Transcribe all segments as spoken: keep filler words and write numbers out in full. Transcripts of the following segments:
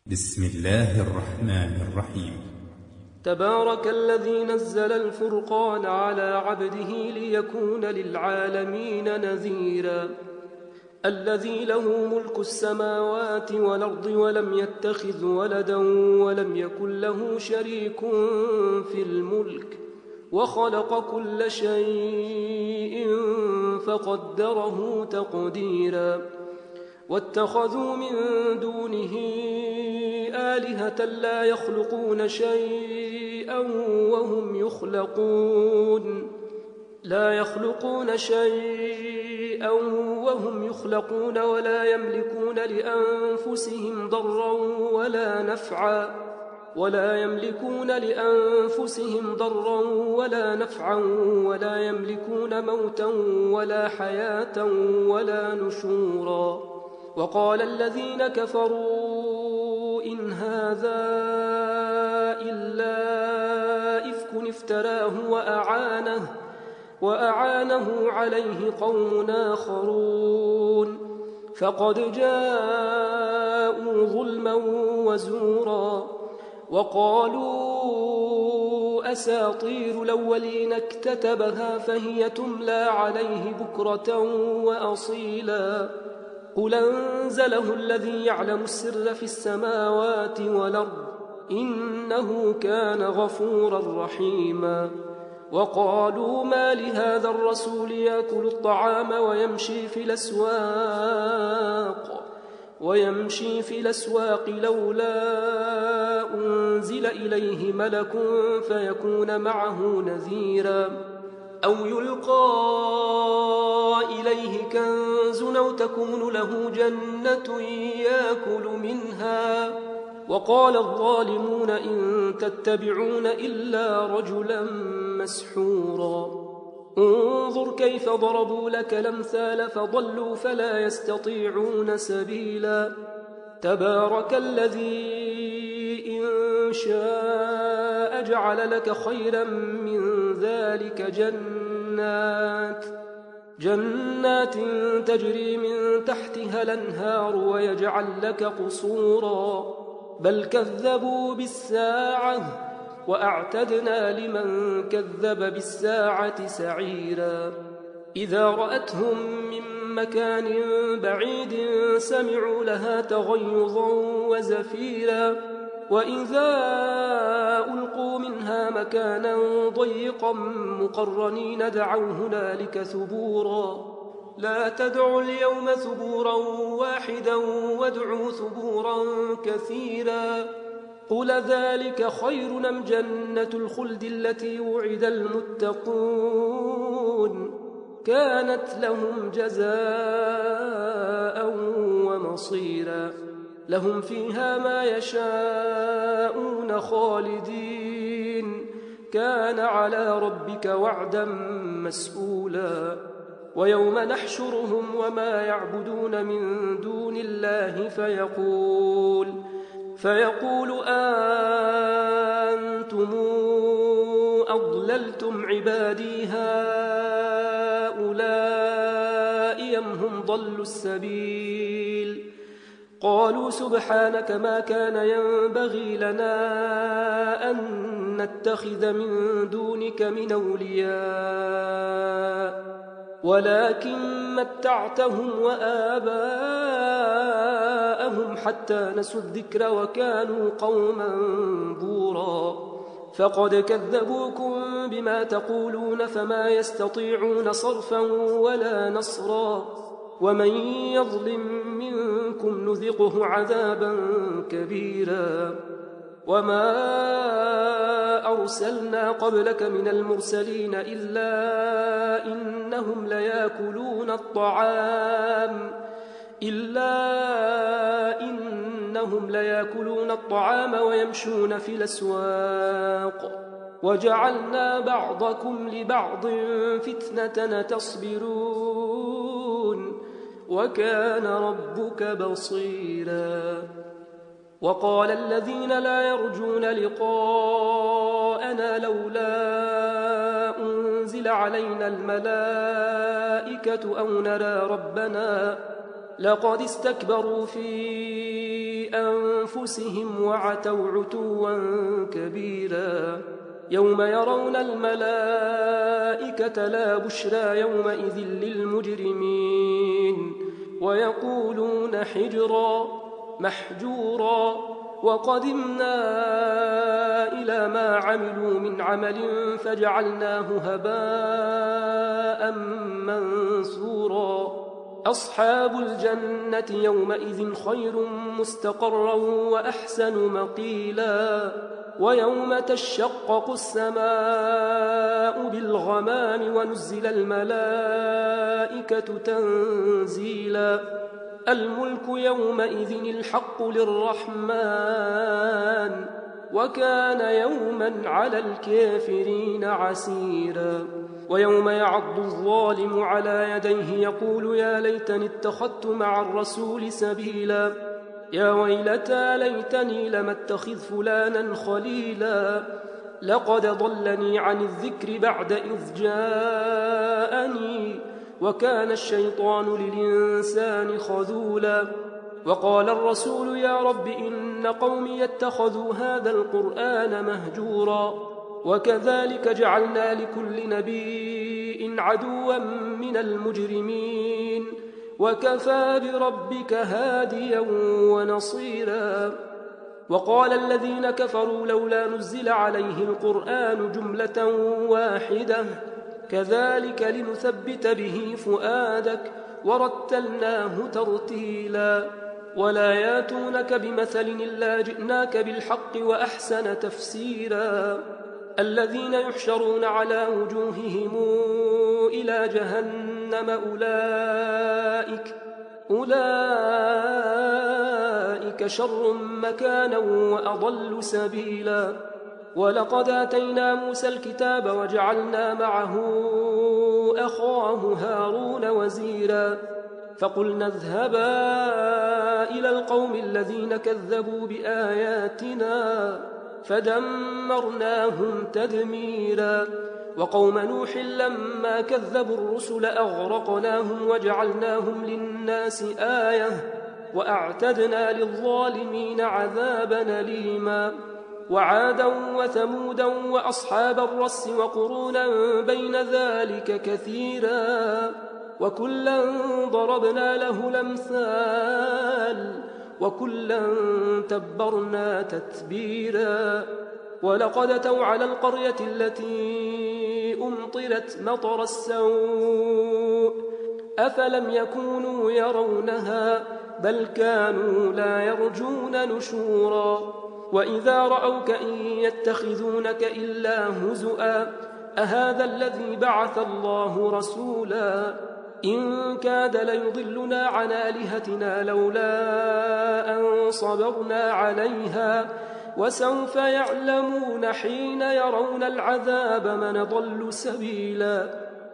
بسم الله الرحمن الرحيم. تبارك الذي نزل الفرقان على عبده ليكون للعالمين نذيرا. الذي له ملك السماوات والأرض ولم يتخذ ولدا ولم يكن له شريك في الملك وخلق كل شيء فقدره تقديرا. واتخذوا من دونه آلهة لا يخلقون شيئا وهم يخلقون لا يخلقون شيئا وهم يخلقون ولا يملكون لأنفسهم ضرا ولا نفعا ولا يملكون لأنفسهم ضرا ولا نفعا ولا يملكون موتا ولا حياة ولا نشورا. وقال الذين كفروا إن هذا إلا إفك افتراه وأعانه, وأعانه عليه قوم آخرون فقد جاءوا ظلما وزورا. وقالوا أساطير الأولين اكتتبها فهي تملى عليه بكرة وأصيلا. قل أنزله الذي يعلم السر في السماوات والأرض إنه كان غفورا رحيما. وقالوا ما لهذا الرسول يأكل الطعام ويمشي في الأسواق ويمشي في الأسواق لولا أنزل إليه ملك فيكون معه نذيرا أو يلقى إليه كنز أو تكون له جنة يأكل منها. وقال الظالمون إن تتبعون إلا رجلا مسحورا. انظر كيف ضربوا لك الأمثال فضلوا فلا يستطيعون سبيلا. تبارك الذي إن شاء جعل لك خيرا من ذلك جنات جنات تجري من تحتها الأنهار ويجعل لك قصورا بل كذبوا بالساعة وأعتدنا لمن كذب بالساعة سعيرا. إذا رأتهم من مكان بعيد سمعوا لها تغيظا وزفيرا وإذا ألقوا منها مكانا ضيقا مقرنين دعوا هنالك ثبورا. لا تدعوا اليوم ثبورا واحدا وادعوا ثبورا كثيرا. قل ذلك خير أم جنة الخلد التي وعد المتقون كانت لهم جزاء ومصيرا. لهم فيها ما يشاءون خالدين كان على ربك وعدا مسئولا. ويوم نحشرهم وما يعبدون من دون الله فيقول فيقول أنتم أضللتم عبادي هؤلاء أم هم ضلوا السبيل. قالوا سبحانك ما كان ينبغي لنا أن نتخذ من دونك من أولياء ولكن متعتهم وآباءهم حتى نسوا الذكر وكانوا قوما بورا. فقد كذبوكم بما تقولون فما يستطيعون صرفا ولا نصرا. ومن يظلم منكم نذقه عذابا كبيرا. وما أرسلنا قبلك من المرسلين إلا إنهم ليأكلون الطعام إلا إنهم ليأكلون الطعام ويمشون في الأسواق وجعلنا بعضكم لبعض فتنة تصبرون وكان ربك بصيرا. وقال الذين لا يرجون لقاءنا لولا أنزل علينا الملائكة أو نرى ربنا لقد استكبروا في أنفسهم وعتوا عتوا كبيرا يوم يرون الملائكة لا بشرى يومئذ للمجرمين ويقولون حجرا محجورا وقدمنا إلى ما عملوا من عمل فجعلناه هباء منثورا أصحاب الجنة يومئذ خير مستقرا وأحسن مقيلا ويوم تشقق السماء بالغمام ونزل الملائكة تنزيلا الملك يومئذ الحق للرحمن وكان يوما على الكافرين عسيرا ويوم يعض الظالم على يديه يقول يا ليتني اتخذت مع الرسول سبيلا يا ويلتى ليتني لم اتخذ فلانا خليلا لقد ضلني عن الذكر بعد إذ جاءني وكان الشيطان للإنسان خذولا وقال الرسول يا رب إن قومي اتخذوا هذا القرآن مهجورا وكذلك جعلنا لكل نبي عدوا من المجرمين وكفى بربك هاديا ونصيرا وقال الذين كفروا لولا نزل عليه القرآن جملة واحدة كذلك لنثبت به فؤادك ورتلناه ترتيلا ولا ياتونك بمثل إلا جئناك بالحق وأحسن تفسيرا الذين يحشرون على وجوههم إلى جهنم أولئك أولئك شر مكانا وأضل سبيلا ولقد آتينا موسى الكتاب وجعلنا معه أخاه هارون وزيرا فقلنا اذهبا إلى القوم الذين كذبوا بآياتنا فدمرناهم تدميرا وقوم نوح لما كذبوا الرسل أغرقناهم وجعلناهم للناس آية وأعتدنا للظالمين عذابا أليما وعادا وثمودا وأصحاب الرس وقرونا بين ذلك كثيرا وكلا ضربنا له الأمثال وكلا تبرنا تتبيرا ولقد أتوا على القرية التي أمطرت مطر السوء أفلم يكونوا يرونها بل كانوا لا يرجون نشورا وإذا رأوك إن يتخذونك إلا هزؤا أهذا الذي بعث الله رسولا إن كاد ليضلنا عن آلهتنا لولا أن صبرنا عليها وسوف يعلمون حين يرون العذاب من ضل سبيلا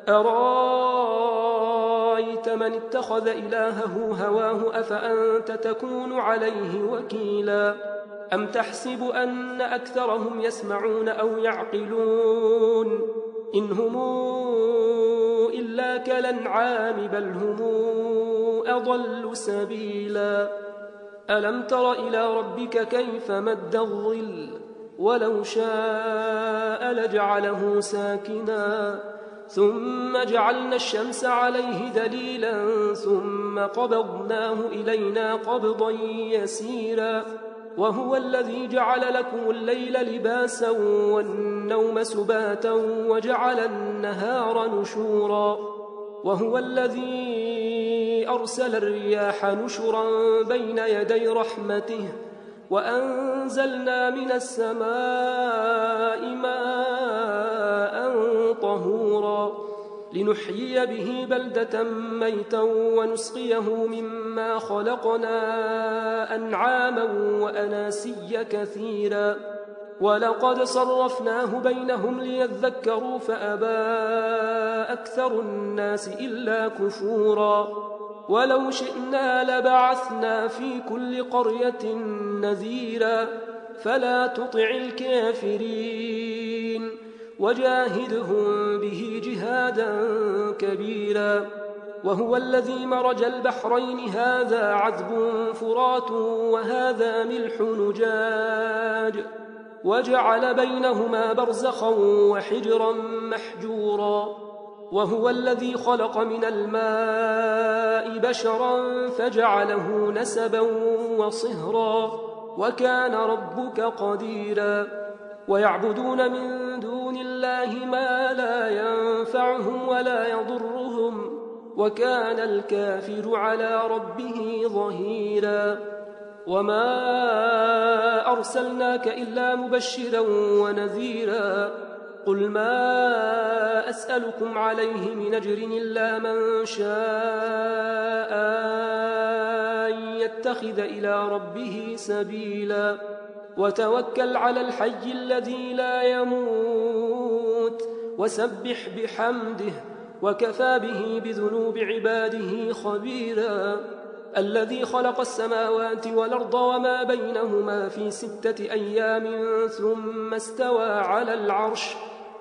أرايت من اتخذ إلهه هواه أفأنت تكون عليه وكيلا أم تحسب أن أكثرهم يسمعون أو يعقلون إن هم إلا كالأنعام بل هم أضل سبيلا ألم تر إلى ربك كيف مد الظل ولو شاء لجعله ساكنا ثم جعلنا الشمس عليه دليلا ثم قبضناه إلينا قبضا يسيرا وهو الذي جعل لكم الليل لباسا والنوم سباتا وجعل النهار نشورا وهو الذي أرسل الرياح نشرا بين يدي رحمته وأنزلنا من السماء ماء طهورا لنحيي به بلدة ميتا ونسقيه مما خلقنا أنعاما وأناسيا كثيرا ولقد صرفناه بينهم ليذكروا فأبى أكثر الناس إلا كفورا ولو شئنا لبعثنا في كل قرية نذيرا فلا تطع الكافرين وجاهدهم به جهادا كبيرا وهو الذي مرج البحرين هذا عذب فرات وهذا ملح نجاج وجعل بينهما برزخا وحجرا محجورا وهو الذي خلق من الماء بشرا فجعله نسبا وصهرا وكان ربك قديرا ويعبدون من دون الله ما لا ينفعهم ولا يضرهم وكان الكافر على ربه ظهيرا وما أرسلناك إلا مبشرا ونذيرا قل ما أسألكم عليه من أجر إلا من شاء أن يتخذ إلى ربه سبيلا وتوكل على الحي الذي لا يموت وسبح بحمده وكفى به بذنوب عباده خبيرا الذي خلق السماوات والأرض وما بينهما في ستة أيام ثم استوى على العرش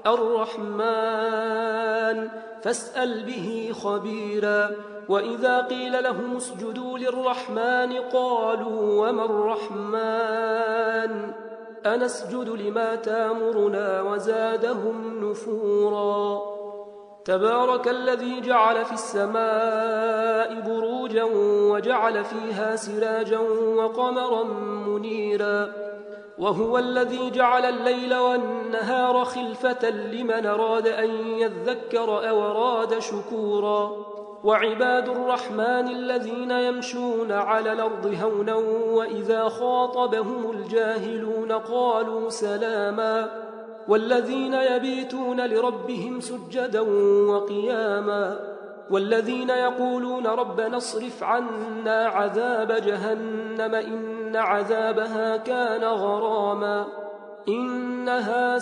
الرحمن فاسأل به خبيرا وإذا قيل لهم اسجدوا للرحمن قالوا وما الرحمن أنسجد لما تامرنا وزادهم نفورا تبارك الذي جعل في السماء بروجا وجعل فيها سراجا وقمرا منيرا وهو الذي جعل الليل والنهار خلفة لمن أراد أن يذكر أو أراد شكورا وعباد الرحمن الذين يمشون على الأرض هونا وإذا خاطبهم الجاهلون قالوا سلاما والذين يبيتون لربهم سجدا وقياما والذين يقولون ربنا اصرف عنا عذاب جهنم إن عذابها كان غراما إنها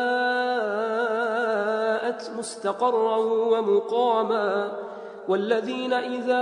ساءت مستقرا ومقاما والذين إذا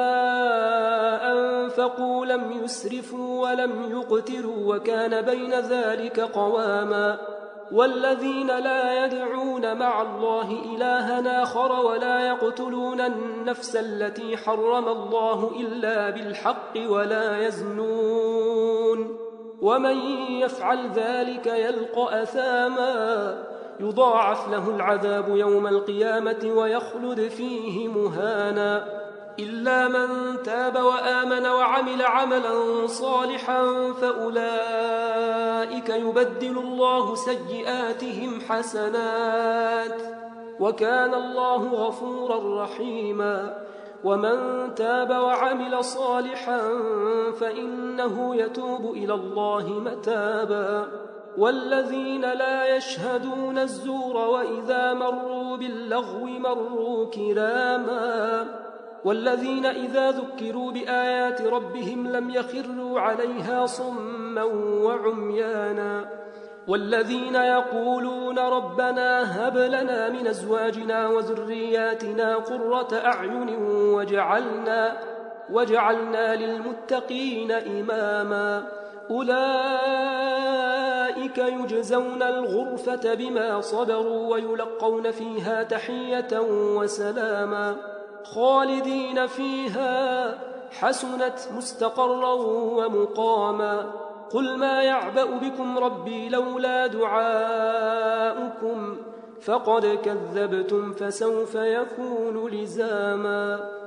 أنفقوا لم يسرفوا ولم يقتروا وكان بين ذلك قواما والذين لا يدعون مع الله إلها آخر ولا يقتلون النفس التي حرم الله إلا بالحق ولا يزنون ومن يفعل ذلك يلقى أثاما يضاعف له العذاب يوم القيامة ويخلد فيه مهانا إلا من تاب وآمن وعمل عملا صالحا فأولئك يبدل الله سيئاتهم حسنات وكان الله غفورا رحيما ومن تاب وعمل صالحا فإنه يتوب إلى الله متابا والذين لا يشهدون الزور وإذا مروا باللغو مروا كراما والذين إذا ذكروا بآيات ربهم لم يخروا عليها صما وعميانا والذين يقولون ربنا هب لنا من أزواجنا وذرياتنا قرة أعين وجعلنا, وجعلنا للمتقين إماما أولئك يجزون الغرفة بما صبروا ويلقون فيها تحية وسلاما خالدين فيها حسنت مستقرا ومقاما قل ما يعبأ بكم ربي لولا دعاؤكم فقد كذبتم فسوف يكون لزاما